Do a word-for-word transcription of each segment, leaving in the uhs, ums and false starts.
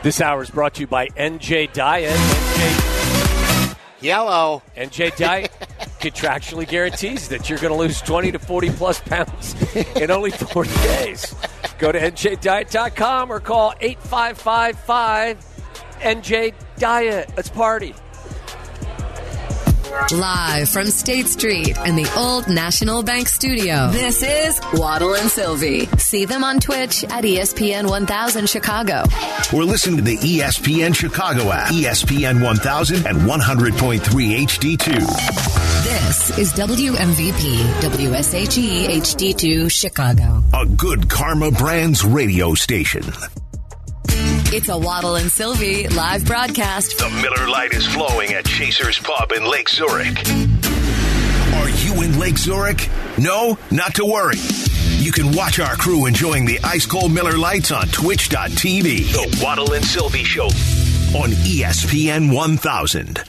This hour is brought to you by N J Diet. N J Yellow. N J Diet contractually guarantees that you're going to lose twenty to forty plus pounds in only forty days. Go to N J diet dot com or call eight five five five N J Diet. Let's party. Live from State Street and the Old National Bank Studio, this is Waddle and Sylvie. See them on Twitch at E S P N one thousand Chicago. Or listen to the E S P N Chicago app, E S P N one thousand and one hundred point three H D two. This is W M V P, W S H E H D two Chicago. A Good Karma Brands radio station. It's a Waddle and Sylvie live broadcast. The Miller Lite is flowing at Chaser's Pub in Lake Zurich. Are you in Lake Zurich? No? Not to worry. You can watch our crew enjoying the ice-cold Miller Lights on twitch dot t v. The Waddle and Sylvie Show on E S P N one thousand.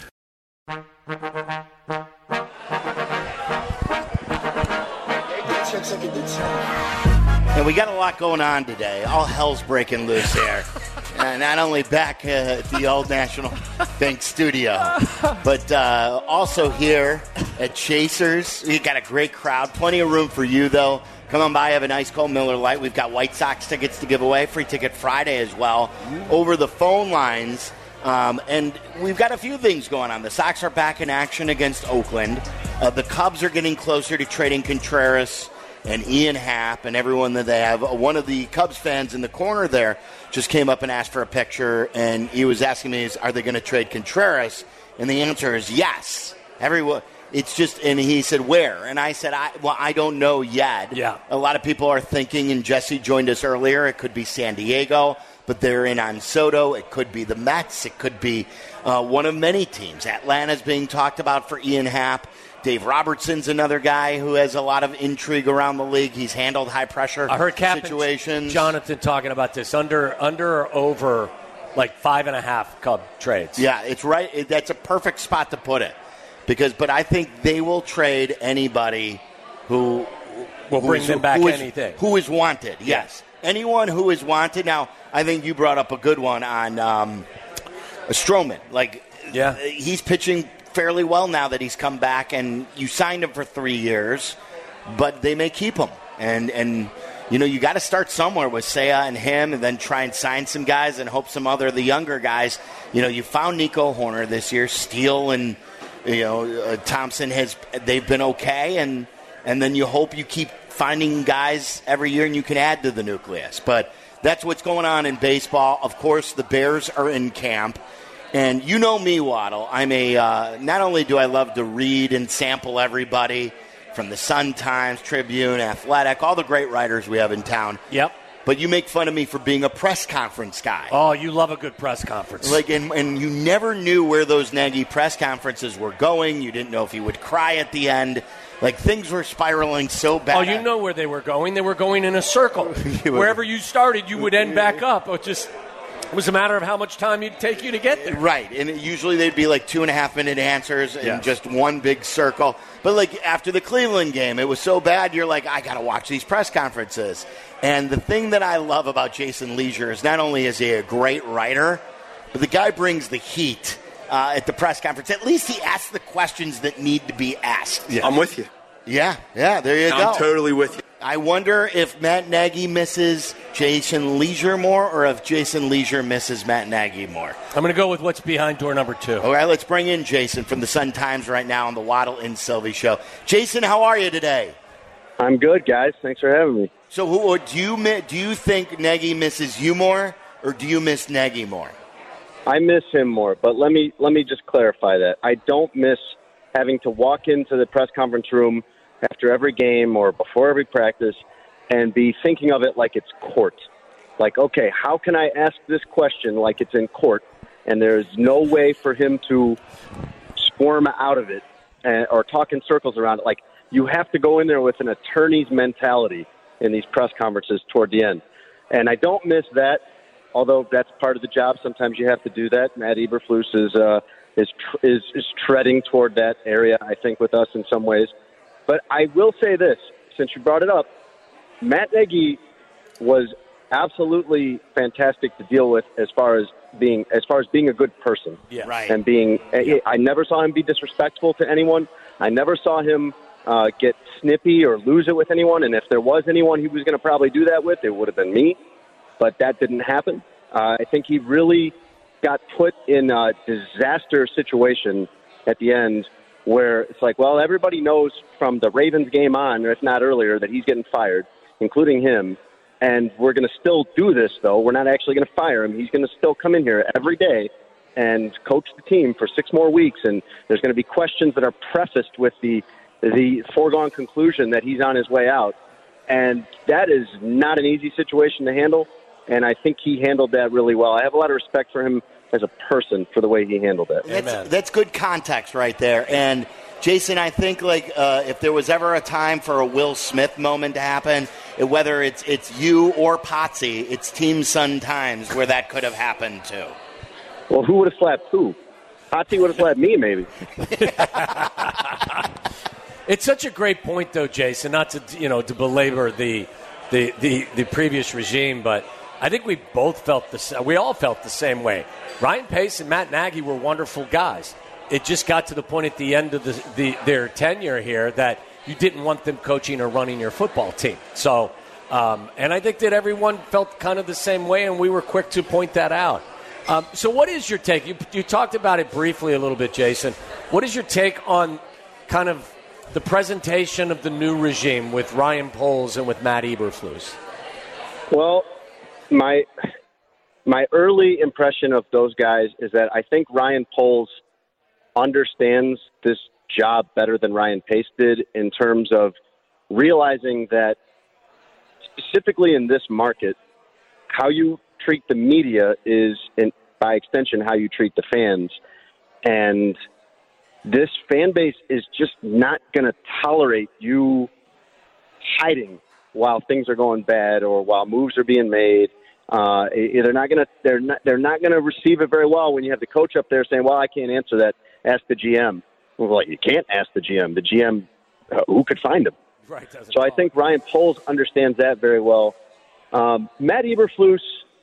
And we got a lot going on today. All hell's breaking loose here. Uh, not only back uh, at the Old National Bank Studio, but uh, also here at Chasers. We got a great crowd. Plenty of room for you, though. Come on by, have a nice cold Miller Lite. We've got White Sox tickets to give away. Free Ticket Friday as well. Over the phone lines. Um, and we've got a few things going on. The Sox are back in action against Oakland. Uh, the Cubs are getting closer to trading Contreras and Ian Happ and everyone that they have. One of the Cubs fans in the corner there just came up and asked for a picture, and he was asking me, are they going to trade Contreras? And the answer is yes. Everyone, it's just, and he said, where? And I said, I, well, I don't know yet. Yeah. A lot of people are thinking, and Jesse joined us earlier, it could be San Diego, but they're in on Soto. It could be the Mets. It could be uh, one of many teams. Atlanta's being talked about for Ian Happ. Dave Robertson's another guy who has a lot of intrigue around the league. He's handled high-pressure I heard Captain situations. Jonathan talking about this. Under under or over, like, five and a half Cub trades. Yeah, it's right. It, that's a perfect spot to put it. Because, But I think they will trade anybody who will bring is, them back who is, anything. Who is wanted, yes. Anyone who is wanted. Now, I think you brought up a good one on um, Stroman. Like, yeah. he's pitching fairly well now that he's come back, and you signed him for three years, but they may keep him. And, and you know, you got to start somewhere with Seiya and him, and then try and sign some guys and hope some other of the younger guys. You know, you found Nico Horner this year. Steele and, you know, uh, Thompson, has they've been okay, and and then you hope you keep finding guys every year and you can add to the nucleus. But that's what's going on in baseball. Of course, the Bears are in camp. And you know me, Waddle. I'm a, uh, not only do I love to read and sample everybody from the Sun-Times, Tribune, Athletic, all the great writers we have in town. Yep. But you make fun of me for being a press conference guy. Oh, you love a good press conference. Like, and, and you never knew where those Nagy press conferences were going. You didn't know if he would cry at the end. Like, things were spiraling so bad. Oh, you know where they were going. They were going in a circle. Wherever you started, you would end back up. It just... It was a matter of how much time it'd take you to get there. Right, and it, usually they'd be like two and a half minute answers in yes. just one big circle. But like after the Cleveland game, it was so bad, you're like, I got to watch these press conferences. And the thing that I love about Jason Leisure is not only is he a great writer, but the guy brings the heat uh, at the press conference. At least he asks the questions that need to be asked. Yeah. I'm with you. Yeah, yeah, there you I'm go. I'm totally with you. I wonder if Matt Nagy misses Jason Leisure more or if Jason Leisure misses Matt Nagy more. I'm going to go with what's behind door number two. All right, let's bring in Jason from the Sun-Times right now on the Waddle and Sylvie Show. Jason, how are you today? I'm good, guys. Thanks for having me. So who, do you do you think Nagy misses you more or do you miss Nagy more? I miss him more, but let me let me just clarify that. I don't miss having to walk into the press conference room after every game or before every practice and be thinking of it like it's court. Like, okay, how can I ask this question like it's in court? And there's no way for him to squirm out of it and, or talk in circles around it. Like, you have to go in there with an attorney's mentality in these press conferences toward the end. And I don't miss that, although that's part of the job. Sometimes you have to do that. Matt Eberflus is, uh, is, is, is treading toward that area, I think, with us in some ways. But I will say this, since you brought it up, Matt Nagy was absolutely fantastic to deal with as far as being as far as being a good person. Yeah. Right. And being, Yeah. I never saw him be disrespectful to anyone. I never saw him uh, get snippy or lose it with anyone. And if there was anyone he was going to probably do that with, it would have been me. But that didn't happen. Uh, I think he really got put in a disaster situation at the end where it's like, well, everybody knows from the Ravens game on, or if not earlier, that he's getting fired, including him. And we're going to still do this, though. We're not actually going to fire him. He's going to still come in here every day and coach the team for six more weeks. And there's going to be questions that are prefaced with the the foregone conclusion that he's on his way out. And that is not an easy situation to handle. And I think he handled that really well. I have a lot of respect for him as a person for the way he handled it. That's, that's good context right there. And Jason, I think like uh, if there was ever a time for a Will Smith moment to happen, whether it's it's you or Potsy, it's Team Sun Times where that could have happened too. Well, who would have slapped who? Potsy would have slapped me, maybe. It's such a great point, though, Jason. Not to you know to belabor the the the, the previous regime, but I think we both felt the we all felt the same way. Ryan Pace and Matt Nagy were wonderful guys. It just got to the point at the end of the, the, their tenure here that you didn't want them coaching or running your football team. So, um, and I think that everyone felt kind of the same way, and we were quick to point that out. Um, so what is your take? You, you talked about it briefly a little bit, Jason. What is your take on kind of the presentation of the new regime with Ryan Poles and with Matt Eberflus? Well, my my early impression of those guys is that I think Ryan Poles understands this job better than Ryan Pace did in terms of realizing that specifically in this market, how you treat the media is, in, by extension, how you treat the fans. And this fan base is just not going to tolerate you hiding while things are going bad or while moves are being made. Uh, they're not going to they're not they're not going to receive it very well when you have the coach up there saying, "Well, I can't answer that. Ask the G M." Well, like, you can't ask the G M. The G M, uh, who could find him? Right. So I think Ryan Poles understands that very well. Um, Matt Eberflus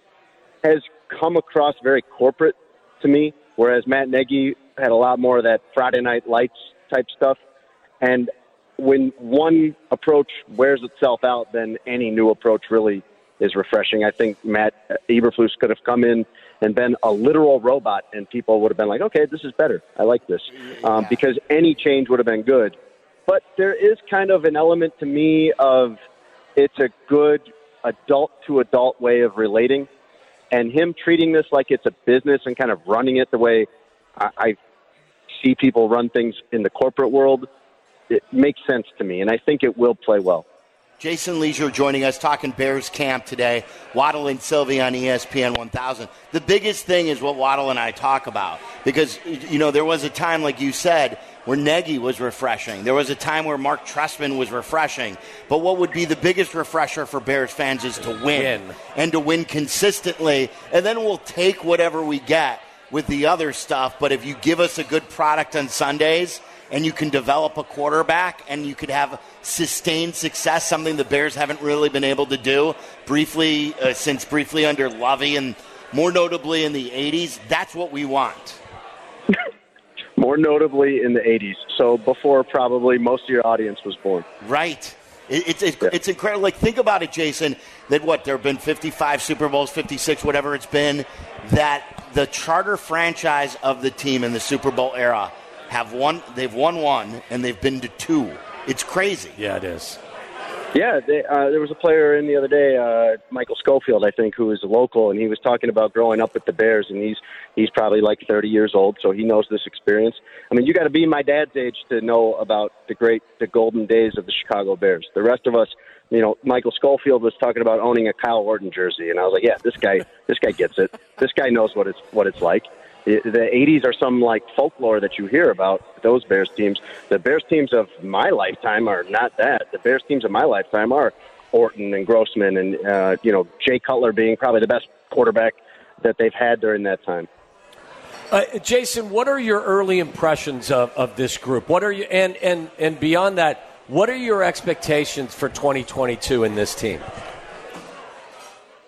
has come across very corporate to me, whereas Matt Nagy had a lot more of that Friday Night Lights type stuff. And when one approach wears itself out, then any new approach really is refreshing. I think Matt Eberflus could have come in and been a literal robot, and people would have been like, okay, this is better. I like this. Um, because any change would have been good. But there is kind of an element to me of it's a good adult-to-adult way of relating. And him treating this like it's a business and kind of running it the way I, I see people run things in the corporate world, it makes sense to me, and I think it will play well. Jason Leisure joining us, talking Bears camp today. Waddle and Sylvie on E S P N one thousand. The biggest thing is what Waddle and I talk about because, you know, there was a time, like you said, where Nagy was refreshing. There was a time where Mark Trestman was refreshing. But what would be the biggest refresher for Bears fans is to win, win. and to win consistently. And then we'll take whatever we get with the other stuff. But if you give us a good product on Sundays and you can develop a quarterback and you could have sustained success, something the Bears haven't really been able to do briefly uh, since briefly under Lovey and more notably in the eighties, that's what we want. More notably in the eighties, so before probably most of your audience was born. Right. It, it's it's, yeah. it's incredible. Like, think about it, Jason, that what, there have been fifty-five Super Bowls, fifty-six, whatever it's been, that the charter franchise of the team in the Super Bowl era have won, they've won one, and they've been to two. It's crazy. Yeah, it is. Yeah, they, uh, there was a player in the other day, uh, Michael Schofield, I think, who was local, and he was talking about growing up with the Bears, and he's he's probably like thirty years old, so he knows this experience. I mean, you got to be my dad's age to know about the great, the golden days of the Chicago Bears. The rest of us, you know, Michael Schofield was talking about owning a Kyle Orton jersey, and I was like, yeah, this guy, this guy gets it. This guy knows what it's what it's like. The eighties are some like folklore that you hear about those Bears teams. The Bears teams of my lifetime are not that. The Bears teams of my lifetime are Orton and Grossman and, uh, you know, Jay Cutler being probably the best quarterback that they've had during that time. Uh, Jason, what are your early impressions of, of this group? What are you and, and, and beyond that, what are your expectations for twenty twenty-two in this team?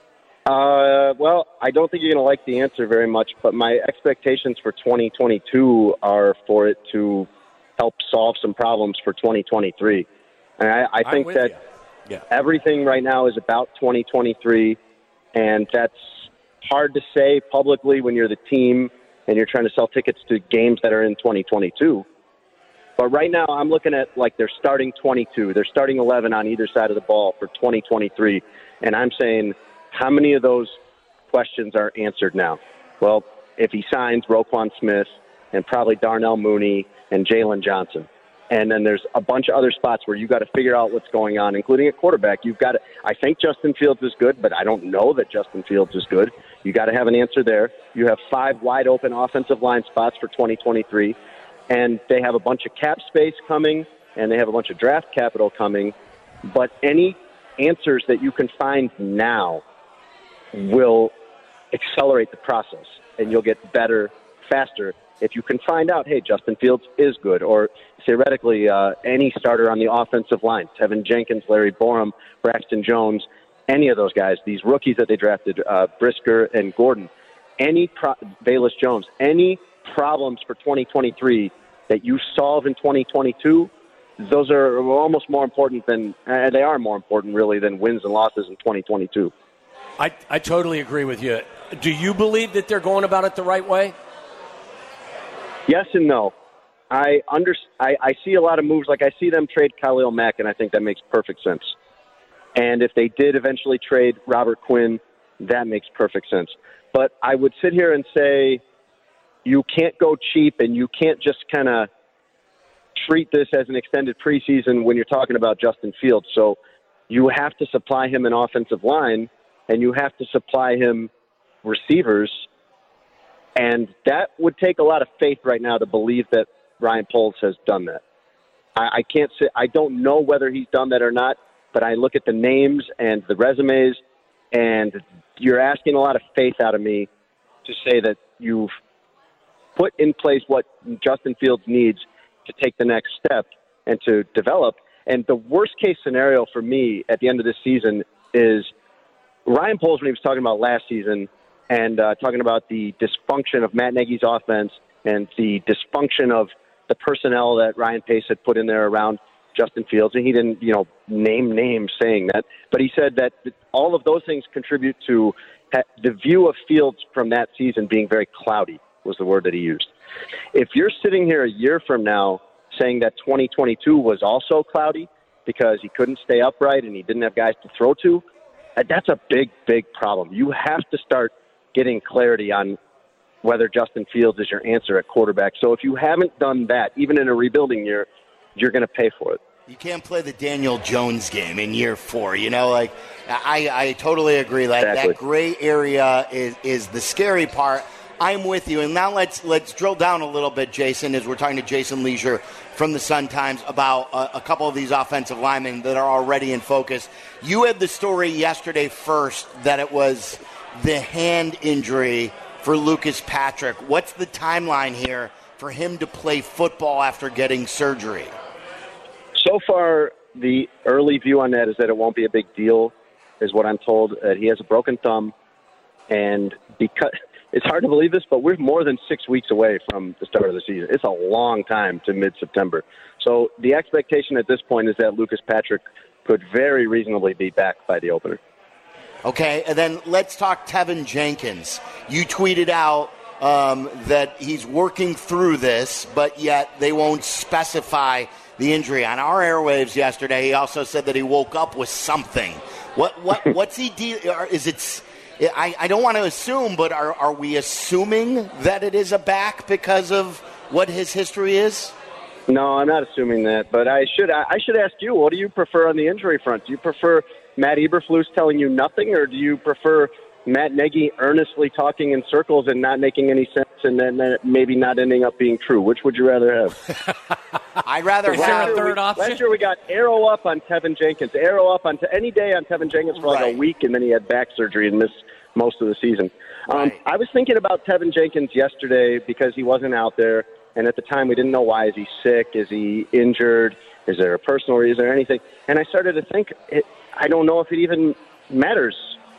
Uh, well, I don't think you're going to like the answer very much, but my expectations for twenty twenty-two are for it to help solve some problems for twenty twenty-three. And I, I think that yeah. everything right now is about twenty twenty-three, and that's hard to say publicly when you're the team and you're trying to sell tickets to games that are in twenty twenty-two. But right now I'm looking at, like, they're starting twenty-two. They're starting eleven on either side of the ball for twenty twenty-three. And I'm saying, how many of those questions are answered now? Well, if he signs Roquan Smith and probably Darnell Mooney and Jalen Johnson. And then there's a bunch of other spots where you got to figure out what's going on, including at quarterback. You've got to, I think Justin Fields is good, but I don't know that Justin Fields is good. You got to have an answer there. You have five wide open offensive line spots for twenty twenty-three, and they have a bunch of cap space coming, and they have a bunch of draft capital coming. But any answers that you can find now will accelerate the process, and you'll get better faster if you can find out, hey, Justin Fields is good, or theoretically uh, any starter on the offensive line, Tevin Jenkins, Larry Borum, Braxton Jones, any of those guys, these rookies that they drafted, uh, Brisker and Gordon, any pro- Bayless Jones, any problems for twenty twenty-three that you solve in twenty twenty-two, those are almost more important than, uh, they are more important really than wins and losses in twenty twenty-two. I, I totally agree with you. Do you believe that they're going about it the right way? Yes and no. I under I, I see a lot of moves. Like I see them trade Khalil Mack, and I think that makes perfect sense. And if they did eventually trade Robert Quinn, that makes perfect sense. But I would sit here and say you can't go cheap, and you can't just kind of treat this as an extended preseason when you're talking about Justin Fields. So you have to supply him an offensive line, and you have to supply him receivers. And that would take a lot of faith right now to believe that Ryan Poles has done that. I, I can't say, I don't know whether he's done that or not, but I look at the names and the resumes, and you're asking a lot of faith out of me to say that you've put in place what Justin Fields needs to take the next step and to develop. And the worst case scenario for me at the end of this season is Ryan Poles, when he was talking about last season, and uh, talking about the dysfunction of Matt Nagy's offense and the dysfunction of the personnel that Ryan Pace had put in there around Justin Fields. And he didn't, you know, name names saying that. But he said that all of those things contribute to the view of Fields from that season being very cloudy, was the word that he used. If you're sitting here a year from now saying that twenty twenty-two was also cloudy because he couldn't stay upright and he didn't have guys to throw to, that's a big, big problem. You have to start getting clarity on whether Justin Fields is your answer at quarterback. So if you haven't done that, even in a rebuilding year, you're going to pay for it. You can't play the Daniel Jones game in year four. You know, like, I, I totally agree. Like, Exactly. That gray area is, is the scary part. I'm with you. And now let's let's drill down a little bit, Jason, as we're talking to Jason Leisure from the Sun-Times about a, a couple of these offensive linemen that are already in focus. You had the story yesterday first that it was the hand injury for Lucas Patrick. What's the timeline here for him to play football after getting surgery? So far, the early view on that is that it won't be a big deal, is what I'm told. Uh, he has a broken thumb, and because it's hard to believe this, but we're more than six weeks away from the start of the season. It's a long time to mid-September. So the expectation at this point is that Lucas Patrick could very reasonably be back by the opener. Okay, and then let's talk Tevin Jenkins. You tweeted out um, that he's working through this, but yet they won't specify the injury. On our airwaves yesterday, he also said that he woke up with something. What what what's he deal? Is it? I, I don't want to assume, but are are we assuming that it is a back because of what his history is? No, I'm not assuming that, but I should I should ask you, what do you prefer on the injury front? Do you prefer Matt Eberflus telling you nothing, or do you prefer Matt Nagy earnestly talking in circles and not making any sense and then maybe not ending up being true? Which would you rather have? I'd rather Is there have a third we, option? Last year we got arrow up on Tevin Jenkins, arrow up on t- any day on Tevin Jenkins for like Right. a week, and then he had back surgery and missed most of the season. Um, Right. I was thinking about Tevin Jenkins yesterday because he wasn't out there, and at the time we didn't know why. Is he sick? Is he injured? Is there a personal reason? Is there anything? And I started to think, it, I don't know if it even matters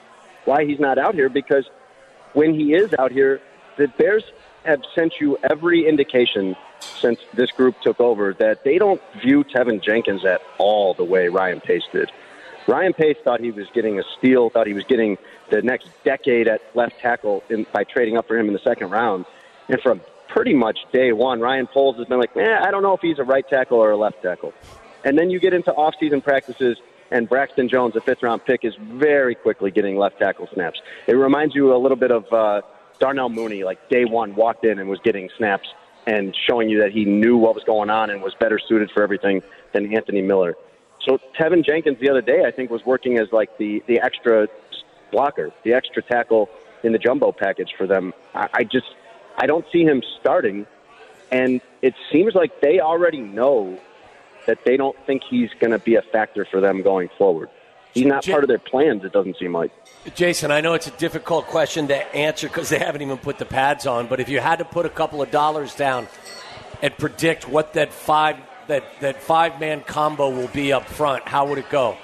why he's not out here, because when he is out here, the Bears have sent you every indication since this group took over that they don't view Tevin Jenkins at all the way Ryan Pace did. Ryan Pace thought he was getting a steal, thought he was getting the next decade at left tackle in, by trading up for him in the second round. And from pretty much day one, Ryan Poles has been like, eh, I don't know if he's a right tackle or a left tackle. And then you get into off-season practices, and Braxton Jones, a fifth-round pick, is very quickly getting left tackle snaps. It reminds you a little bit of uh, Darnell Mooney, like day one, walked in and was getting snaps and showing you that he knew what was going on and was better suited for everything than Anthony Miller. So Tevin Jenkins the other day, I think, was working as like the, the extra blocker, the extra tackle in the jumbo package for them. I, I just I don't see him starting, and it seems like they already know that they don't think he's going to be a factor for them going forward. He's not J- part of their plans, it doesn't seem like. Jason, I know it's a difficult question to answer because they haven't even put the pads on, but if you had to put a couple of dollars down and predict what that five that, that five-man combo will be up front, how would it go?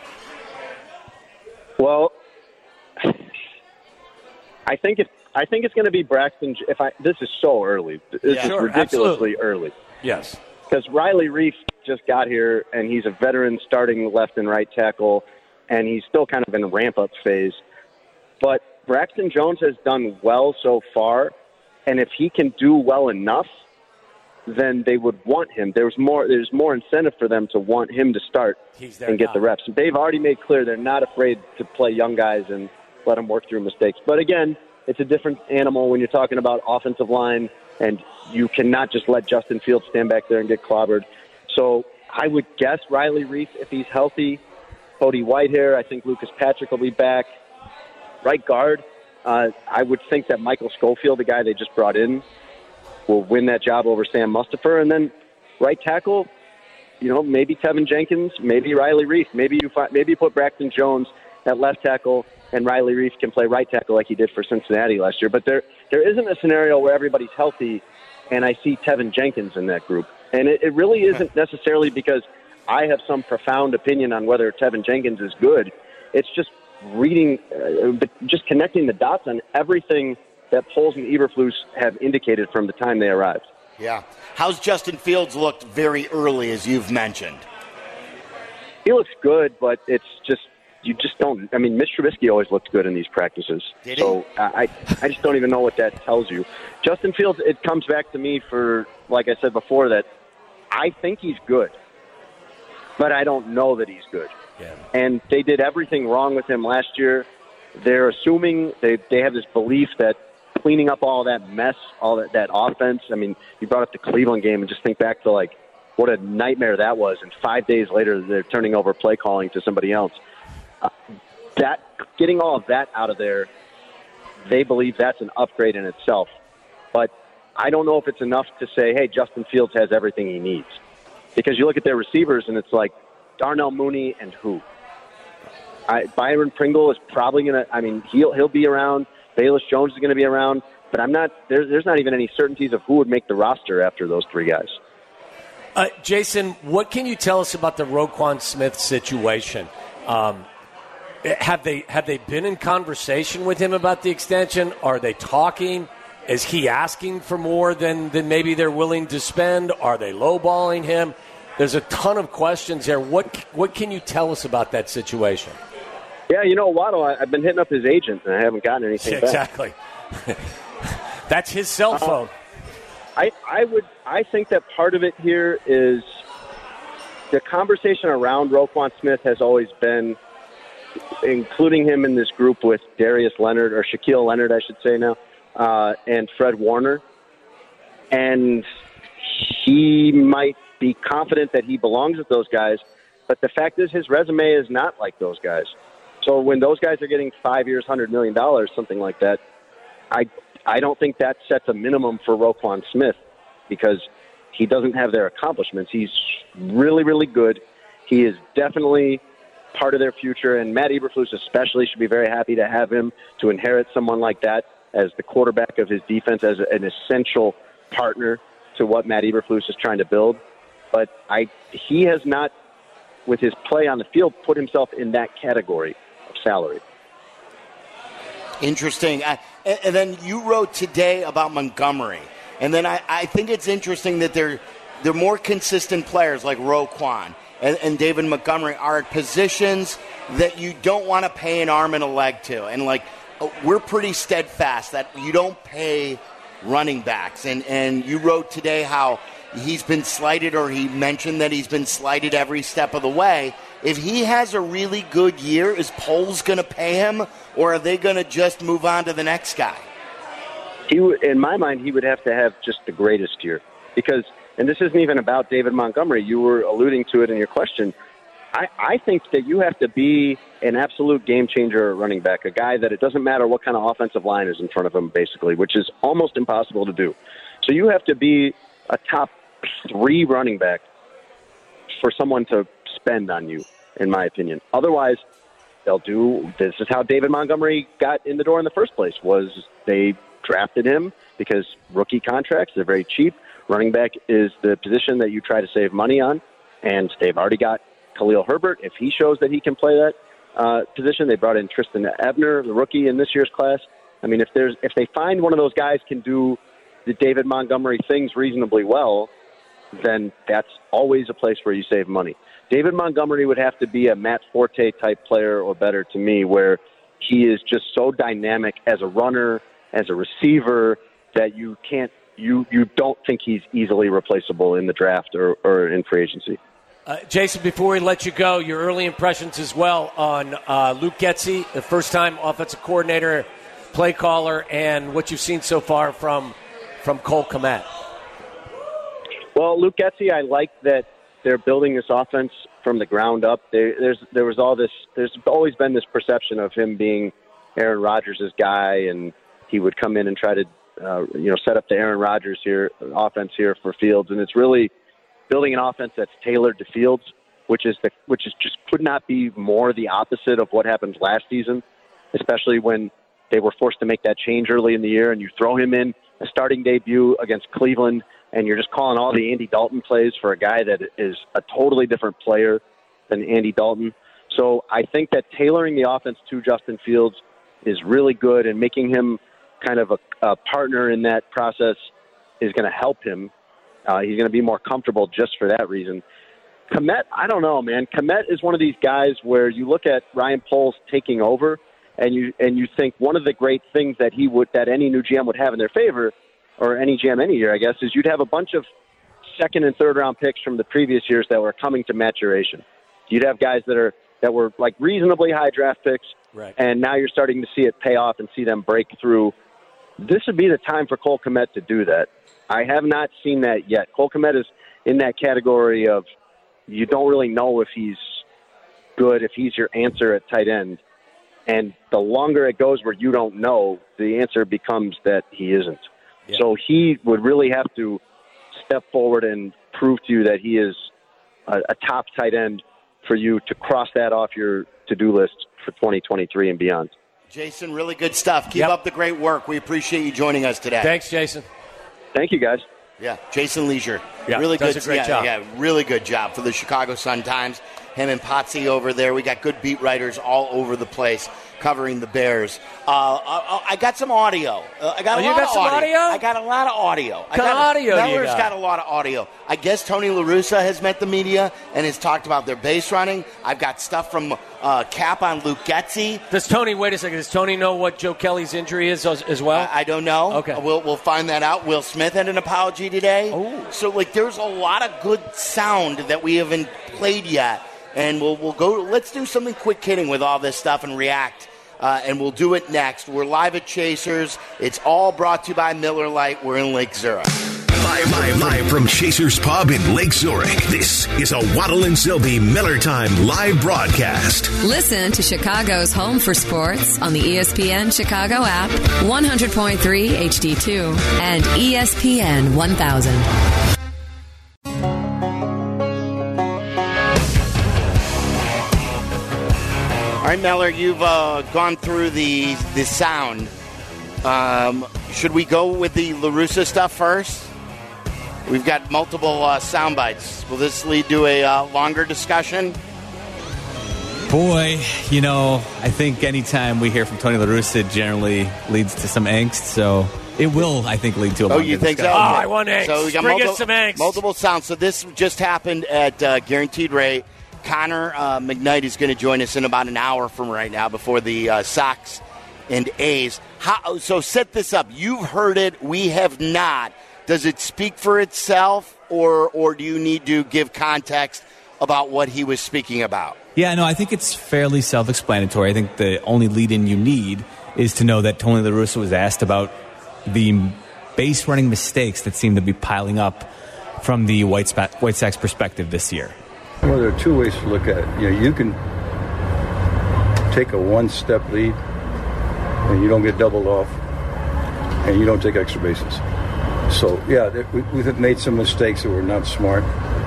Well, I think it, I think it's going to be Braxton. If I this is so early, this Yeah, is sure, ridiculously absolutely. early. Yes. Because Riley Reef just got here, and he's a veteran starting left and right tackle, and he's still kind of in a ramp-up phase. But Braxton Jones has done well so far, and if he can do well enough, then they would want him. There's more There's more incentive for them to want him to start He's their and get guy. the reps. They've already made clear they're not afraid to play young guys and let them work through mistakes. But again, it's a different animal when you're talking about offensive line, and you cannot just let Justin Fields stand back there and get clobbered. So I would guess Riley Reif, if he's healthy, Cody Whitehair, I think Lucas Patrick will be back. Right guard, uh, I would think that Michael Schofield, the guy they just brought in, will win that job over Sam Mustipher. And then right tackle, you know, maybe Tevin Jenkins, maybe Riley Reif. Maybe you find, maybe you put Braxton Jones at left tackle, and Riley Reif can play right tackle like he did for Cincinnati last year. But there there isn't a scenario where everybody's healthy, and I see Tevin Jenkins in that group. And it, it really isn't necessarily because I have some profound opinion on whether Tevin Jenkins is good. It's just reading, uh, just connecting the dots on everything that Poles and Eberflus have indicated from the time they arrived. Yeah. How's Justin Fields looked very early, as you've mentioned? He looks good, but it's just, you just don't, I mean, Mitch Trubisky always looked good in these practices. Did he? So I, I just don't even know what that tells you. Justin Fields, it comes back to me for, like I said before, that I think he's good, but I don't know that he's good. Yeah. And they did everything wrong with him last year. They're assuming, they they have this belief that cleaning up all that mess, all that, that offense, I mean, you brought up the Cleveland game and just think back to, like, what a nightmare that was. And five days later, they're turning over play calling to somebody else. Uh, that getting all of that out of there, they believe that's an upgrade in itself. But I don't know if it's enough to say, hey, Justin Fields has everything he needs. Because you look at their receivers, and it's like Darnell Mooney and who? I, Byron Pringle is probably going to – I mean, he'll he'll be around. Bayless Jones is going to be around. But I'm not there's, – there's not even any certainties of who would make the roster after those three guys. Uh, Jason, what can you tell us about the Roquan Smith situation? Um, have they have they been in conversation with him about the extension? Are they talking? Is he asking for more than, than maybe they're willing to spend? Are they lowballing him? There's a ton of questions there. What what can you tell us about that situation? Yeah, you know, Waddle, I, I've been hitting up his agent, and I haven't gotten anything Yeah, back. exactly. That's his cell phone. Uh, I, I would I think that part of it here is the conversation around Roquan Smith has always been including him in this group with Darius Leonard, or Shaquille Leonard, I should say now, uh, and Fred Warner. And he might be confident that he belongs with those guys, but the fact is his resume is not like those guys. So when those guys are getting five years, one hundred million dollars, something like that, I I don't think that sets a minimum for Roquan Smith because he doesn't have their accomplishments. He's really, really good. He is definitely part of their future, and Matt Eberflus especially should be very happy to have him to inherit someone like that as the quarterback of his defense, as an essential partner to what Matt Eberflus is trying to build. But I, he has not, with his play on the field, put himself in that category of salary. Interesting. I, and, and then you wrote today about Montgomery. And then I, I think it's interesting that they're, they're more consistent players like Roquan and, and David Montgomery are at positions that you don't want to pay an arm and a leg to. And, like, we're pretty steadfast that you don't pay running backs. And, and you wrote today how he's been slighted, or he mentioned that he's been slighted every step of the way. If he has a really good year, is Poles going to pay him, or are they going to just move on to the next guy? He, in my mind, he would have to have just the greatest year. Because, and this isn't even about David Montgomery, you were alluding to it in your question. I, I think that you have to be an absolute game changer at running back, a guy that it doesn't matter what kind of offensive line is in front of him, basically, which is almost impossible to do. So you have to be a top three running back for someone to spend on you, in my opinion. Otherwise, they'll do, this is how David Montgomery got in the door in the first place, was they drafted him because rookie contracts, they're very cheap. Running back is the position that you try to save money on, and they've already got Khalil Herbert. If he shows that he can play that uh, position, they brought in Tristan Ebner, the rookie in this year's class. I mean, if there's if they find one of those guys can do the David Montgomery things reasonably well, then that's always a place where you save money. David Montgomery would have to be a Matt Forte type player or better to me, where he is just so dynamic as a runner, as a receiver, that you can't, you, you don't think he's easily replaceable in the draft or, or in free agency. Uh, Jason, before we let you go, your early impressions as well on uh, Luke Getsy, the first-time offensive coordinator, play caller, and what you've seen so far from from Cole Kmet. Well, Luke Getsy, I like that they're building this offense from the ground up. There, there's there was all this. There's always been this perception of him being Aaron Rodgers' guy, and he would come in and try to uh, you know set up the Aaron Rodgers here offense here for Fields, and it's really building an offense that's tailored to Fields, which is the which is just could not be more the opposite of what happened last season, especially when they were forced to make that change early in the year, and you throw him in a starting debut against Cleveland, and you're just calling all the Andy Dalton plays for a guy that is a totally different player than Andy Dalton. So I think that tailoring the offense to Justin Fields is really good, and making him kind of a, a partner in that process is going to help him. Uh, he's going to be more comfortable just for that reason. Kmet, I don't know, man. Kmet is one of these guys where you look at Ryan Poles taking over, and you and you think one of the great things that he would that any new G M would have in their favor, or any G M any year, I guess, is you'd have a bunch of second and third round picks from the previous years that were coming to maturation. You'd have guys that are that were like reasonably high draft picks, right, and now you're starting to see it pay off and see them break through. This would be the time for Cole Kmet to do that. I have not seen that yet. Cole Kmet is in that category of you don't really know if he's good, if he's your answer at tight end. And the longer it goes where you don't know, the answer becomes that he isn't. Yeah. So he would really have to step forward and prove to you that he is a, a top tight end for you to cross that off your to-do list for twenty twenty-three and beyond. Jason, really good stuff. Keep yep. up the great work. We appreciate you joining us today. Thanks, Jason. Thank you, guys. Yeah, Jason Leisure. Yeah, really does good, a great yeah, job. Yeah, really good job for the Chicago Sun-Times. Him and Potsy over there. We got good beat writers all over the place covering the Bears. Uh, I, I got some audio. Uh, I got oh, a you lot got of some audio. I got a lot of audio. What I kind got of audio do you Meller's got? got a lot of audio. I guess Tony La Russa has met the media and has talked about their base running. I've got stuff from uh, Cap on Luke Getsy. Does Tony, wait a second, does Tony know what Joe Kelly's injury is as, as well? I, I don't know. Okay. We'll, we'll find that out. Will Smith had an apology today. Oh. So, like, there's a lot of good sound that we haven't played yet. And we'll we'll go. Let's do something quick hitting with all this stuff and react. Uh, and we'll do it next. We're live at Chasers. It's all brought to you by Miller Lite. We're in Lake Zurich. Live, live, live from Chasers Pub in Lake Zurich. This is a Waddle and Sylvie Miller Time live broadcast. Listen to Chicago's home for sports on the E S P N Chicago app, one hundred point three H D two, and E S P N one thousand. All right, Miller, you've uh, gone through the the sound. Um, should we go with the La Russa stuff first? We've got multiple uh, sound bites. Will this lead to a uh, longer discussion? Boy, you know, I think anytime we hear from Tony La Russa, it generally leads to some angst. So it will, I think, lead to a Oh, longer you think so? Oh, discussion. I want angst. So we got Bring multiple, us some angst. multiple sounds. So this just happened at uh, Guaranteed Rate. Connor uh, McKnight is going to join us in about an hour from right now before the uh, Sox and A's. How, so set this up. You've heard it. We have not. Does it speak for itself, or or do you need to give context about what he was speaking about? Yeah, no, I think it's fairly self-explanatory. I think the only lead-in you need is to know that Tony La Russa was asked about the base running mistakes that seem to be piling up from the White, Spa- White Sox perspective this year. Well, there are two ways to look at it. You know, you can take a one-step lead and you don't get doubled off and you don't take extra bases. So, yeah, we, we've made some mistakes that were not smart.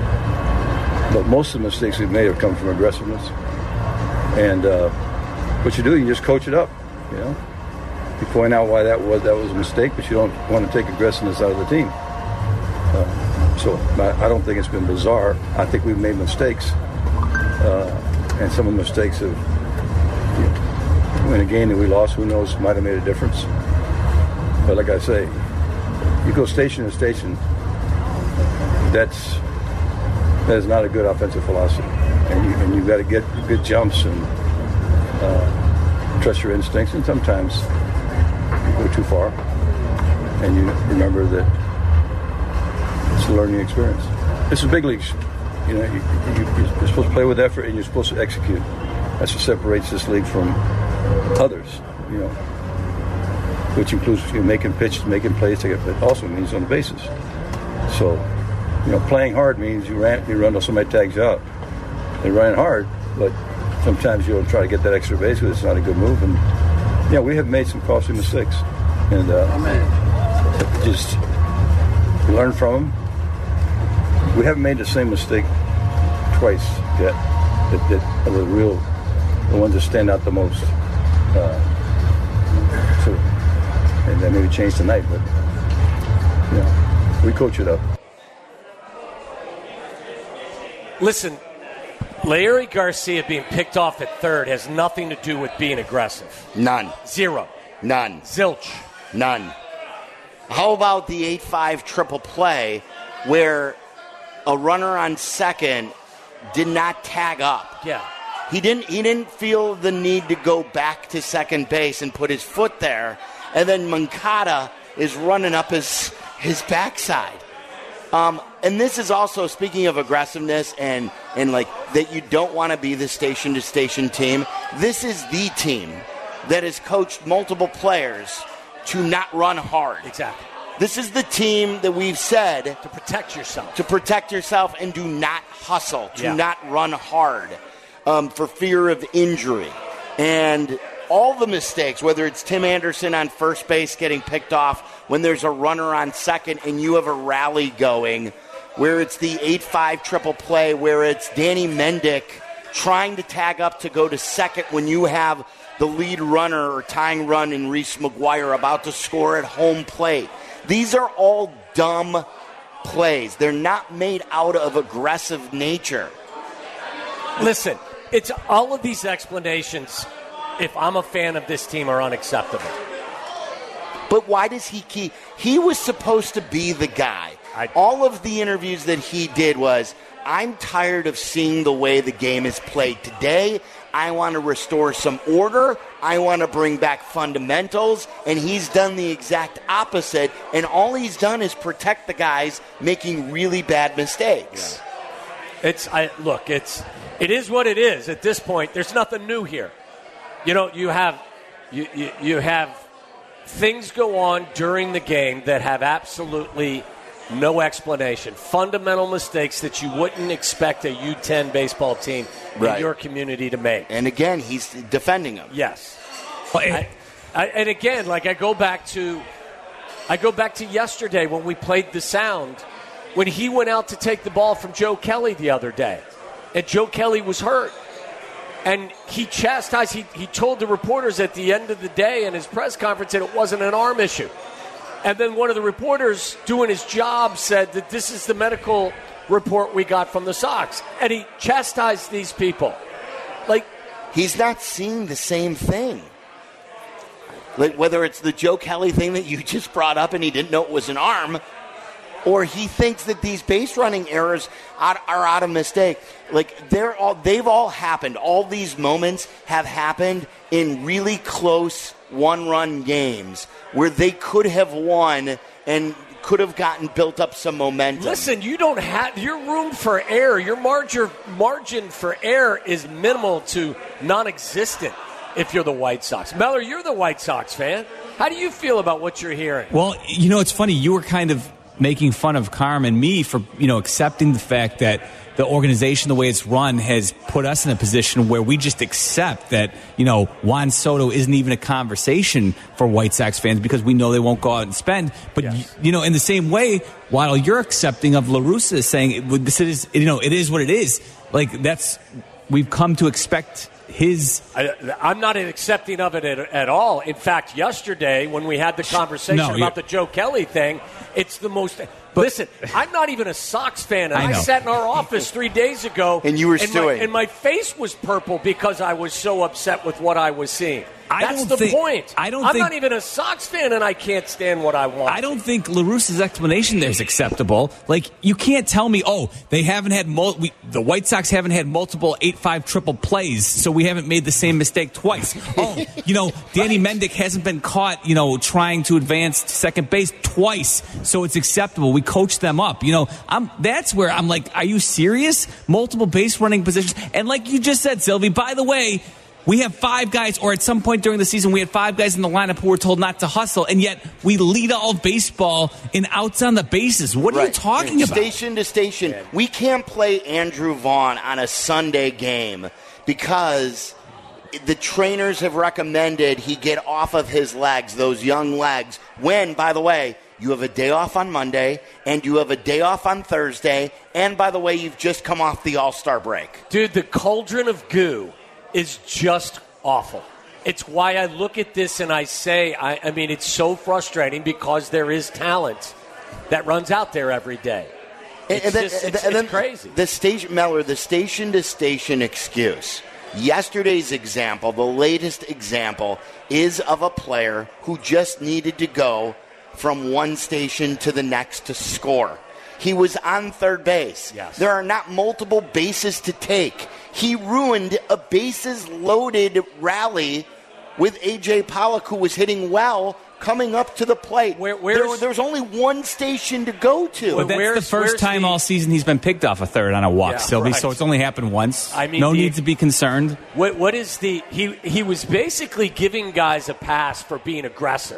But most of the mistakes we've made have come from aggressiveness. And uh, what you do, you just coach it up, you know. You point out why that was that was a mistake, but you don't want to take aggressiveness out of the team. Uh, so I, I don't think it's been bizarre. I think we've made mistakes. Uh, and some of the mistakes have, you know, in a game that we lost, who knows, might have made a difference. But like I say, you go station to station, that's... That is not a good offensive philosophy, and, you, and you've got to get good jumps and uh, trust your instincts. And sometimes you go too far, and you remember that it's a learning experience. This is big leagues. You know, you, you, you're supposed to play with effort, and you're supposed to execute. That's what separates this league from others. You know, which includes you know, making pitches, making plays, but also means on the bases. So. You know, playing hard means you ran, you run till somebody tags you out. They're running hard, but sometimes you'll try to get that extra base because it's not a good move. And yeah, we have made some costly mistakes, and uh, just learn from them. We haven't made the same mistake twice yet. That, that are the real, the ones that stand out the most. Uh, so, and that maybe changed tonight, but you know, we coach it up. Listen, Leury Garcia being picked off at third has nothing to do with being aggressive. None. Zero. None. Zilch. None. How about the eight five triple play where a runner on second did not tag up? Yeah. He didn't he didn't feel the need to go back to second base and put his foot there, and then Moncada is running up his his backside. Um, and this is also, speaking of aggressiveness and, and like that you don't want to be the station-to-station team, this is the team that has coached multiple players to not run hard. Exactly. This is the team that we've said to protect yourself. To protect yourself and do not hustle, to yeah. not run hard um, for fear of injury. And all the mistakes, whether it's Tim Anderson on first base getting picked off, when there's a runner on second and you have a rally going, where it's the eight five triple play, where it's Danny Mendick trying to tag up to go to second when you have the lead runner or tying run in Reese McGuire about to score at home plate. These are all dumb plays. They're not made out of aggressive nature. Listen, it's all of these explanations, if I'm a fan of this team, are unacceptable. But why does he keep... He was supposed to be the guy. I, all of the interviews that he did was, I'm tired of seeing the way the game is played today. I want to restore some order. I want to bring back fundamentals. And he's done the exact opposite. And all he's done is protect the guys making really bad mistakes. Yeah. It's I, look, it's it is what it is at this point. There's nothing new here. You know, you have you, you, you have things go on during the game that have absolutely no explanation. Fundamental mistakes that you wouldn't expect a U ten baseball team right. in your community to make. And again, he's defending them. Yes. I, I, and again, like I go back to, I go back to yesterday when we played the sound, when he went out to take the ball from Joe Kelly the other day, and Joe Kelly was hurt. And he chastised, he, he told the reporters at the end of the day in his press conference that it wasn't an arm issue. And then one of the reporters doing his job said that this is the medical report we got from the Sox. And he chastised these people. Like, he's not seeing the same thing. Like whether it's the Joe Kelly thing that you just brought up and he didn't know it was an arm, or he thinks that these base running errors are, are out of mistake. Like they're all, they've all happened. All these moments have happened in really close one-run games where they could have won and could have gotten built up some momentum. Listen, you don't have your room for error. Your margin margin for error is minimal to non-existent if you're the White Sox. Meller, you're the White Sox fan. How do you feel about what you're hearing? Well, you know, it's funny. You were kind of making fun of Carm and me for, you know, accepting the fact that the organization, the way it's run, has put us in a position where we just accept that, you know, Juan Soto isn't even a conversation for White Sox fans because we know they won't go out and spend. But, yes. you know, in the same way, while you're accepting of La Russa saying, this is, you know, it is what it is, like that's, we've come to expect his... I, I'm not accepting of it at, at all. In fact, yesterday when we had the conversation no, about the Joe Kelly thing, it's the most... But, listen, I'm not even a Sox fan, and I, I sat in our office three days ago, and you were and stewing, my, and my face was purple because I was so upset with what I was seeing. I That's don't the think, point. I don't I'm think, not even a Sox fan, and I can't stand what I want. I don't think La Russa's explanation there is acceptable. Like, you can't tell me, oh, they haven't had mul- we, the White Sox haven't had multiple eight five triple plays, so we haven't made the same mistake twice. Oh, you know, Danny Mendick hasn't been caught, you know, trying to advance to second base twice, so it's acceptable. We coached them up. You know, I'm. That's where I'm like, are you serious? Multiple base running positions, and like you just said, Sylvie. By the way, we have five guys, or at some point during the season, we had five guys in the lineup who were told not to hustle, and yet we lead all of baseball in outs on the bases. What are right. you talking yeah. about? Station to station. Yeah. We can't play Andrew Vaughn on a Sunday game because the trainers have recommended he get off of his legs, those young legs, when, by the way, you have a day off on Monday, and you have a day off on Thursday, and, by the way, you've just come off the All-Star break. Dude, the cauldron of goo is just awful. It's why I look at this and I say, I, I mean, it's so frustrating because there is talent that runs out there every day. It's, and then, just, it's, and then it's crazy. The station, Meller, the station-to-station excuse. Yesterday's example, the latest example, is of a player who just needed to go from one station to the next to score. He was on third base. Yes. There are not multiple bases to take. He ruined a bases-loaded rally with A J Pollock, who was hitting well, coming up to the plate. Where, there, there's only one station to go to. But that's where's, the first time the, all season he's been picked off a third on a walk, yeah, Sylvie, right. So it's only happened once. I mean, no the, need to be concerned. What, what is the he, – he was basically giving guys a pass for being aggressive.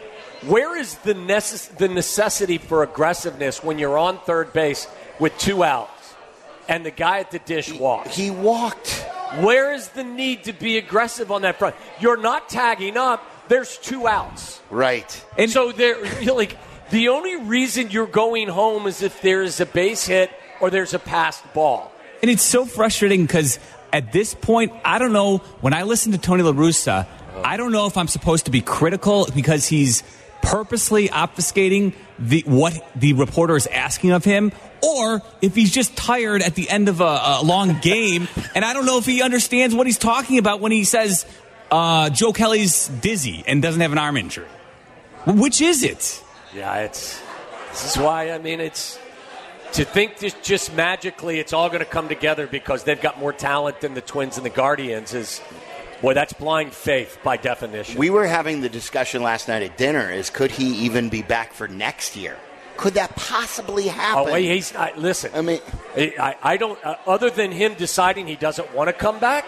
Where is the necess- the necessity for aggressiveness when you're on third base with two outs and the guy at the dish walked? He, he walked. Where is the need to be aggressive on that front? You're not tagging up. There's two outs. Right. And so there, you're like, the only reason you're going home is if there's a base hit or there's a passed ball. And it's so frustrating because at this point, I don't know, when I listen to Tony La Russa, I don't know if I'm supposed to be critical because he's purposely obfuscating the what the reporter is asking of him, or if he's just tired at the end of a, a long game, and I don't know if he understands what he's talking about when he says uh, Joe Kelly's dizzy and doesn't have an arm injury. Which is it? Yeah, it's this is why, I mean, it's to think just, just magically it's all going to come together because they've got more talent than the Twins and the Guardians is... Boy, that's blind faith by definition. We were having the discussion last night at dinner is could he even be back for next year? Could that possibly happen? Oh, he's I, listen. I mean, I, I don't. Uh, other than him deciding he doesn't want to come back,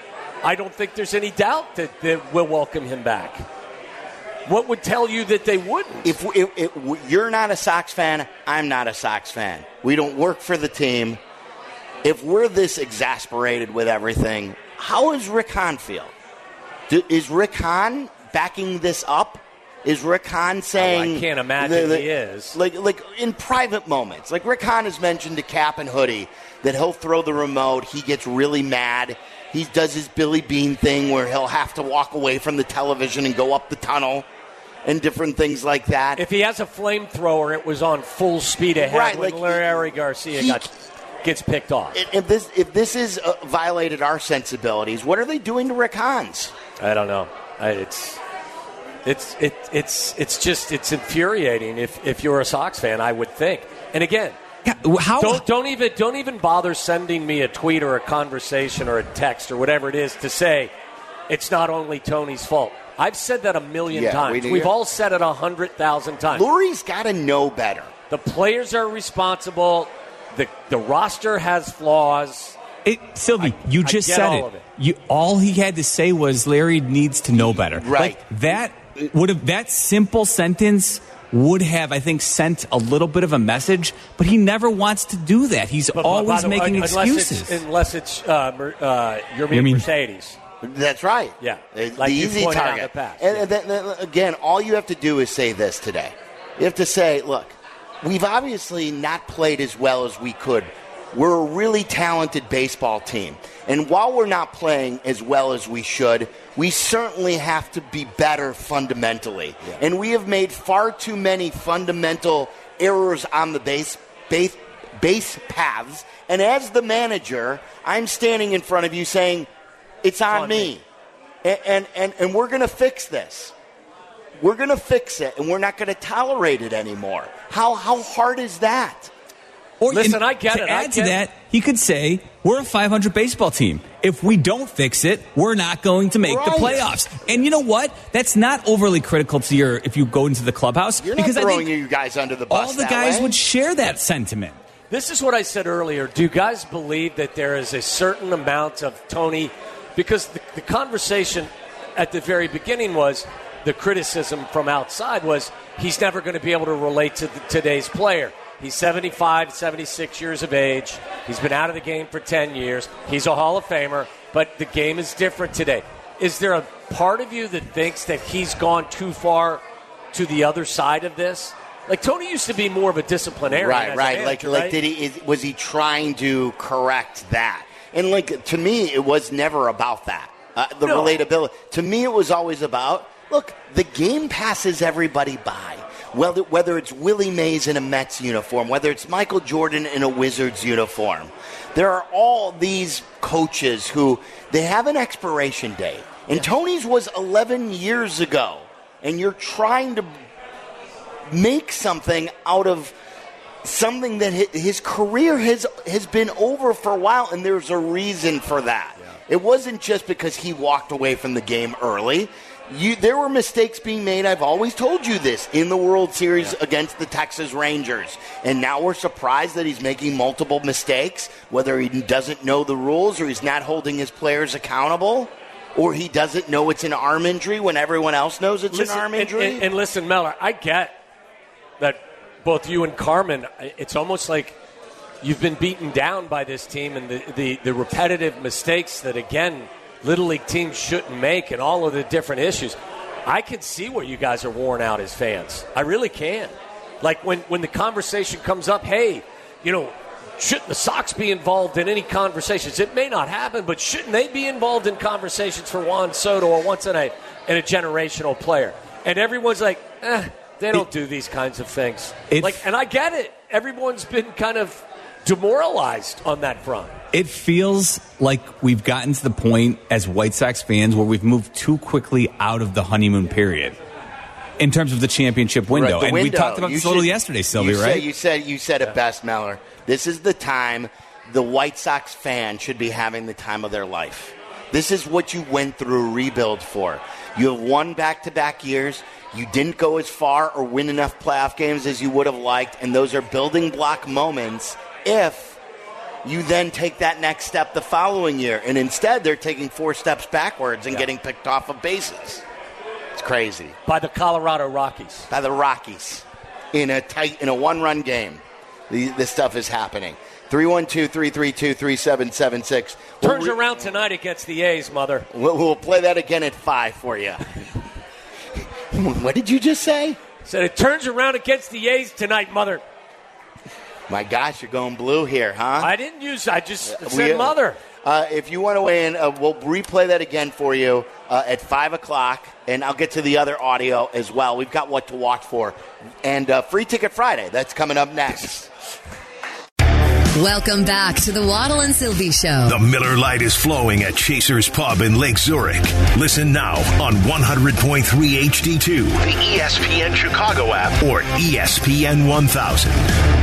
I don't think there's any doubt that, that we'll welcome him back. What would tell you that they wouldn't? If, if, if you're not a Sox fan, I'm not a Sox fan. We don't work for the team. If we're this exasperated with everything, how is Rick Hahn feel? Do, is Rick Hahn backing this up? Is Rick Hahn saying... Oh, I can't imagine the, the, he is. Like, like in private moments. Like Rick Hahn has mentioned to Cap and Hoodie that he'll throw the remote. He gets really mad. He does his Billy Bean thing where he'll have to walk away from the television and go up the tunnel and different things like that. If he has a flamethrower, it was on full speed ahead right, when like, Larry Garcia he, got... gets picked off. If this if this is uh, violated our sensibilities, what are they doing to Rick Hahns? I don't know. I, it's it's it, it's it's just it's infuriating. If if you're a Sox fan, I would think. And again, yeah, how don't don't even don't even bother sending me a tweet or a conversation or a text or whatever it is to say it's not only Tony's fault. I've said that a million yeah, times. we We've all said it a hundred thousand times. Lurie's got to know better. The players are responsible. The the roster has flaws. It, Sylvie, I, you just I get said all it. Of it. You all he had to say was Larry needs to know better. Right. Like, that would have that simple sentence would have, I think, sent a little bit of a message, but he never wants to do that. He's but, always but way, making unless excuses. It's, unless it's uh, Mer, uh, your You mean- Mercedes. That's right. Yeah. It's Like the you easy pointed out in target. the past. And Yeah. then, then, again, all you have to do is say this today. You have to say, look, we've obviously not played as well as we could. We're a really talented baseball team. And while we're not playing as well as we should, we certainly have to be better fundamentally. Yeah. And we have made far too many fundamental errors on the base, base, base paths. And as the manager, I'm standing in front of you saying, it's on, on me. me. And, and, and, and we're going to fix this. We're going to fix it, and we're not going to tolerate it anymore. How, how hard is that? Or, Listen, and I get to it. I add to get that, he could say, we're a five hundred baseball team. If we don't fix it, we're not going to make the Right. playoffs. And you know what? That's not overly critical to your if you go into the clubhouse. You're not because I throwing think you guys under the bus all the that guys way. would share that sentiment. This is what I said earlier. Do you guys believe that there is a certain amount of Tony? Because the, the conversation at the very beginning was the criticism from outside was he's never going to be able to relate to the, today's player. He's seventy-five, seventy-six years of age. He's been out of the game for ten years. He's a Hall of Famer, but the game is different today. Is there a part of you that thinks that he's gone too far to the other side of this? Like, Tony used to be more of a disciplinarian. Right, as a right. manager, Like, like, right? did he? Is, was he trying to correct that? And like, to me, it was never about that. Uh, the No. relatability. To me, it was always about, look, the game passes everybody by. Whether, whether it's Willie Mays in a Mets uniform, whether it's Michael Jordan in a Wizards uniform, there are all these coaches who they have an expiration date. And Tony's was eleven years ago. And you're trying to make something out of something that his, his career has has been over for a while, and there's a reason for that. Yeah. It wasn't just because he walked away from the game early. You, there were mistakes being made. I've always told you this in the World Series yeah. against the Texas Rangers. And now we're surprised that he's making multiple mistakes, whether he doesn't know the rules or he's not holding his players accountable, or he doesn't know it's an arm injury when everyone else knows it's listen, an arm injury. And, and, and listen, Mellor, I get that both you and Carmen, it's almost like you've been beaten down by this team and the, the, the repetitive mistakes that, again, Little League teams shouldn't make and all of the different issues. I can see where you guys are worn out as fans. I really can. Like when, when the conversation comes up, hey, you know, shouldn't the Sox be involved in any conversations? It may not happen, but shouldn't they be involved in conversations for Juan Soto or once in a, in a generational player? And everyone's like, eh, they don't do these kinds of things. Like, and I get it. Everyone's been kind of demoralized on that front. It feels like we've gotten to the point as White Sox fans where we've moved too quickly out of the honeymoon period in terms of the championship window. Right, the and window. we talked about you this a little should, yesterday, Sylvie, you right? Said, you said you said it best, Mellor. This is the time the White Sox fan should be having the time of their life. This is what you went through a rebuild for. You have won back-to-back years. You didn't go as far or win enough playoff games as you would have liked, and those are building block moments if you then take that next step the following year. And instead, they're taking four steps backwards and yeah. getting picked off of bases. It's crazy. By the Colorado Rockies. By the Rockies. In a tight, in a one-run game. The, this stuff is happening. three one two, three three two, three seven seven six. Turns we'll re- around tonight against the A's, Mother. We'll, we'll play that again at five for you. What did you just say? Said it turns around against the A's tonight, Mother. My gosh, you're going blue here, huh? I didn't use, I just Uh, said we- Mother. Uh, if you want to weigh in, uh, we'll replay that again for you uh, at five o'clock, and I'll get to the other audio as well. We've got what to watch for. And uh, Free Ticket Friday, that's coming up next. Welcome back to the Waddle and Sylvie Show. The Miller Lite is flowing at Chasers Pub in Lake Zurich. Listen now on one hundred point three H D two, the E S P N Chicago app, or E S P N one thousand.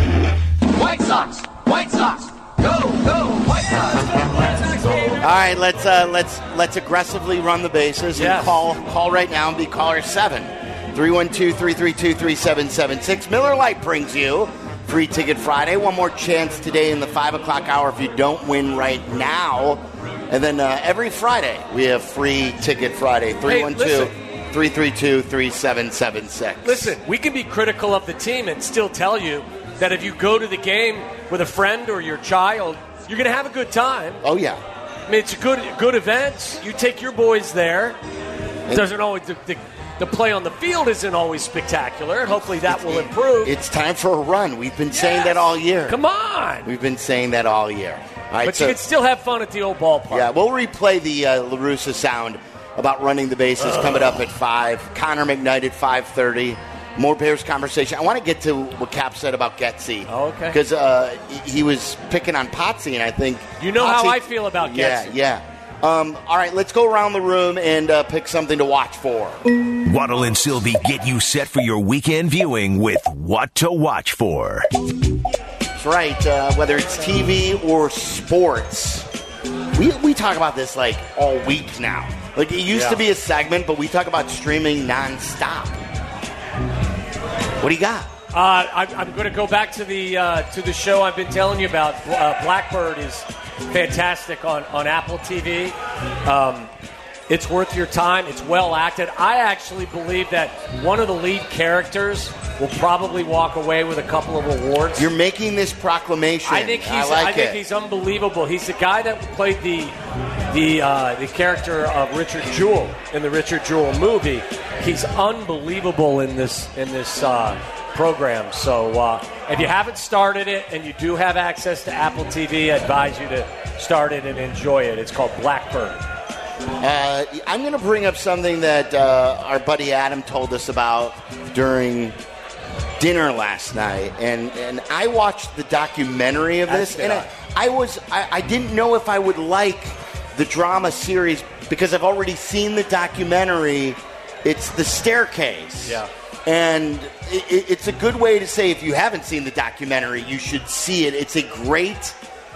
White Sox! White Sox! Go, go, White Sox! All right, let's uh, let's let's aggressively run the bases and Yes. call call right now and be caller seven. three one two, three three two, three seven seven six. Miller Lite brings you Free Ticket Friday. One more chance today in the five o'clock hour if you don't win right now. And then uh, every Friday we have Free Ticket Friday. three one two, three three two, three seven seven six. Listen, we can be critical of the team and still tell you that if you go to the game with a friend or your child, you're going to have a good time. Oh, yeah. I mean, it's a good good event. You take your boys there. It doesn't always the, the, the play on the field isn't always spectacular. Hopefully that will improve. It's time for a run. We've been saying that all year. Come on. We've been saying that all year. All right, But so, you can still have fun at the old ballpark. yeah, we'll replay the uh, La Russa sound about running the bases coming up at five. Connor McKnight at five thirty. More Bears conversation. I want to get to what Cap said about Getsy. Oh, okay. Because uh, he was picking on Potsy, and I think You know how Potsy- I feel about Yeah, Getsy. yeah. Um, all right, let's go around the room and uh, pick something to watch for. Waddle and Sylvie get you set for your weekend viewing with What to Watch For. That's right. Uh, whether it's T V or sports, we we talk about this like all week now. Like it used Yeah. to be a segment, but we talk about streaming nonstop. What do you got? Uh, I, I'm going to go back to the uh, to the show I've been telling you about. Uh, Blackbird is fantastic on, on Apple T V. Um, it's worth your time. It's well acted. I actually believe that one of the lead characters will probably walk away with a couple of awards. You're making this proclamation. I think he's. I like I think it. he's unbelievable. He's the guy that played the the uh, the character of Richard Jewell in the Richard Jewell movie. He's unbelievable in this in this uh, program. So uh, if you haven't started it and you do have access to Apple T V, I advise you to start it and enjoy it. It's called Blackbird. Uh, I'm going to bring up something that uh, our buddy Adam told us about during dinner last night, and, and I watched the documentary of this, As did and I, I was I, I didn't know if I would like the drama series because I've already seen the documentary. It's The Staircase. Yeah. And it, it's a good way to say if you haven't seen the documentary, you should see it. It's a great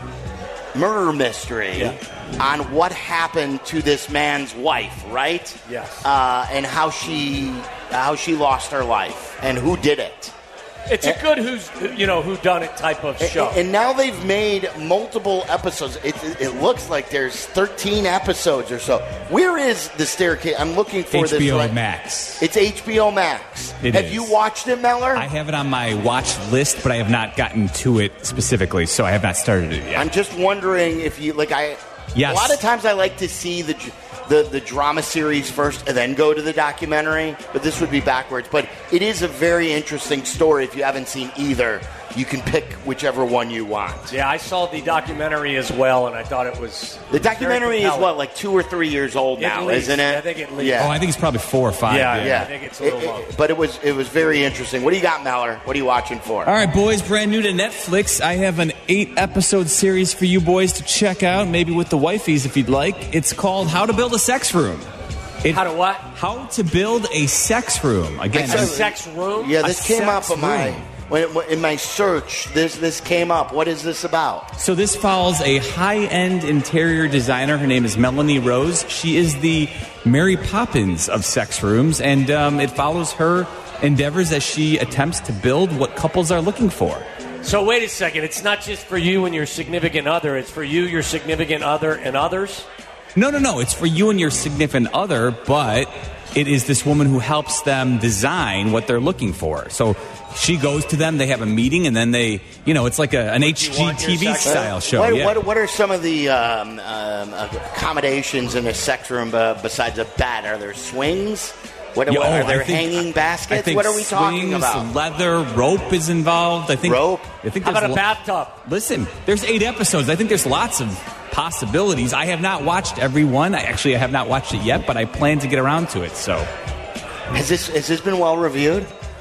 murder mystery Yeah. on what happened to this man's wife, right? Yes. Uh, and how she how she lost her life and who did it. It's a good who's you know who done it type of show. And, and now they've made multiple episodes. It, it, it looks like there's thirteen episodes or so. Where is The Staircase? I'm looking for this. H B O right- Max. It's H B O Max. It Have is. you watched it, Meller? I have it on my watch list, but I have not gotten to it specifically, so I have not started it yet. I'm just wondering if you like. I Yes. a lot of times I like to see the the the drama series first and then go to the documentary, but this would be backwards. But it is a very interesting story. If you haven't seen either, you can pick whichever one you want. Yeah, I saw the documentary as well, and I thought it was The documentary very is compelling. what, like two or three years old At now, least. isn't it? I think at least. Yeah. Oh, I think it's probably four or five. Yeah, yeah. I think it's a It- little it- long. but it was it was very interesting. What do you got, Meller? What are you watching for? All right, boys, brand new to Netflix. I have an eight episode series for you boys to check out, maybe with the wifeys if you'd like. It's called How to Build a Sex Room. It- How to what? How to Build a Sex Room. Again, I A said- sex room? Yeah, A this came up sex in my room. when, when- in my search. This this came up. What is this about? So this follows a high-end interior designer. Her name is Melanie Rose. She is the Mary Poppins of sex rooms, and um, it follows her endeavors as she attempts to build what couples are looking for. So wait a second. It's not just for you and your significant other. It's for you, your significant other, and others? No, no, no. It's for you and your significant other, but it is this woman who helps them design what they're looking for. So she goes to them, they have a meeting, and then they, you know, it's like a, an H G want your T V sex- style show. What, yeah. what, what are some of the um, um, accommodations in a sex room uh, besides a bed? Are there swings? What, Yeah, what- oh, are there I think- hanging I baskets? think What are we talking swings, about? Leather, rope is involved. I think Rope? I think How there's about a lo- bathtub? Listen, there's eight episodes. I think there's lots of possibilities. I have not watched every one. I actually I have not watched it yet, but I plan to get around to it. So Has this has this been well reviewed?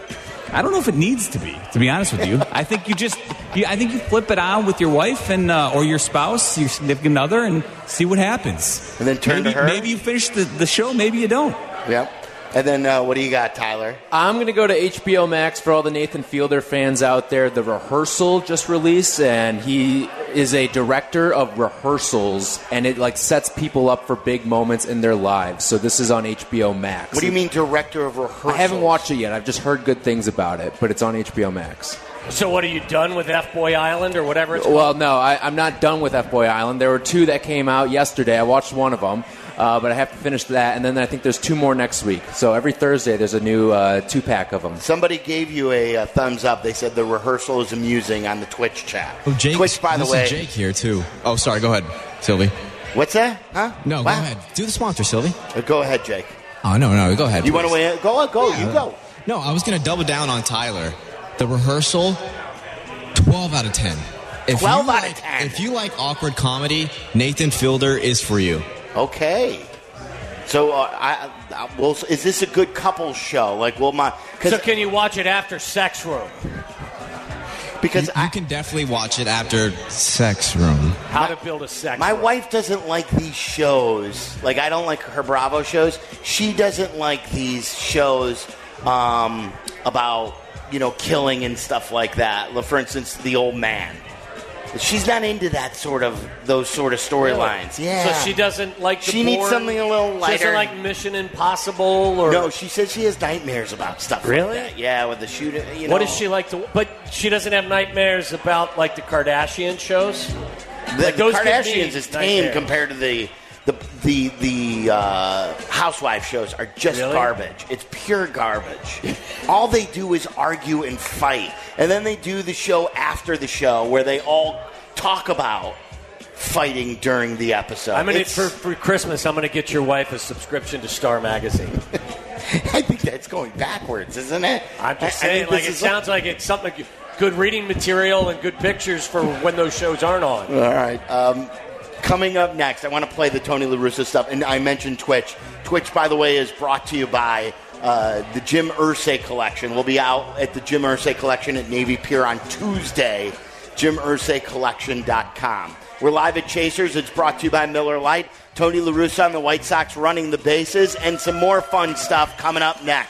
I don't know if it needs to be, to be honest with you. I think you just, you, I think you flip it on with your wife and uh, or your spouse, your significant other, and see what happens. And then turn maybe, to her. Maybe you finish the, the show, maybe you don't. Yep. And then uh, what do you got, Tyler? I'm going to go to H B O Max for all the Nathan Fielder fans out there. The Rehearsal just released, and he is a director of rehearsals, and it like sets people up for big moments in their lives. So this is on H B O Max. What do you mean director of rehearsals? I haven't watched it yet. I've just heard good things about it, but it's on H B O Max. So what, are you done with F-Boy Island or whatever it's called? Well, no, I, I'm not done with F-Boy Island. There were two that came out yesterday. I watched one of them. Uh, but I have to finish that, and then I think there's two more next week. So every Thursday there's a new uh, two-pack of them. Somebody gave you a, a thumbs up. They said the rehearsal is amusing on the Twitch chat. Oh, Jake, Twitch, by the this way. is Jake here, too. Oh, sorry. Go ahead, Sylvie. What's that? Huh? No, What? go ahead. Do the sponsor, Sylvie. Uh, Go ahead, Jake. Oh, no, no. Go ahead. You want to please. weigh in? Go, go. You go. No, I was going to double down on Tyler. The Rehearsal, twelve out of ten. If twelve you out like, of ten. If you like awkward comedy, Nathan Fielder is for you. Okay. So, uh, I, I, well, is this a good couple show? Like, will my... So can you watch it after Sex Room? Because you, I, you can definitely watch it after Sex Room. How to build a sex my room. wife doesn't like these shows. Like, I don't like her Bravo shows. She doesn't like these shows um, about, you know, killing and stuff like that. For instance, The Old Man. She's not into that sort of, those sort of storylines. Really? Yeah. So she doesn't like the She needs boring- something a little She lighter. doesn't like Mission Impossible or... No, she says she has nightmares about stuff Really? like that. Yeah, with the shooting, you know. What does she like to... But she doesn't have nightmares about, like, the Kardashian shows? The, Like, the those give me Kardashians is tame nightmares. compared to the the the the uh, housewife shows are just Really? garbage. It's pure garbage. All they do is argue and fight, and then they do the show after the show where they all talk about fighting during the episode. I'm gonna It's- for, for Christmas. I'm gonna get your wife a subscription to Star Magazine. I think that's going backwards, isn't it? I'm just I- I saying, think like this it is sounds like it's something good reading material and good pictures for when those shows aren't on. All right. Um, coming up next, I want to play the Tony La Russa stuff, and I mentioned Twitch. Twitch, by the way, is brought to you by uh, the Jim Irsay Collection. We'll be out at the Jim Irsay Collection at Navy Pier on Tuesday. Jim Irsay Collection dot com. We're live at Chasers. It's brought to you by Miller Lite. Tony La Russa on the White Sox running the bases, and some more fun stuff coming up next.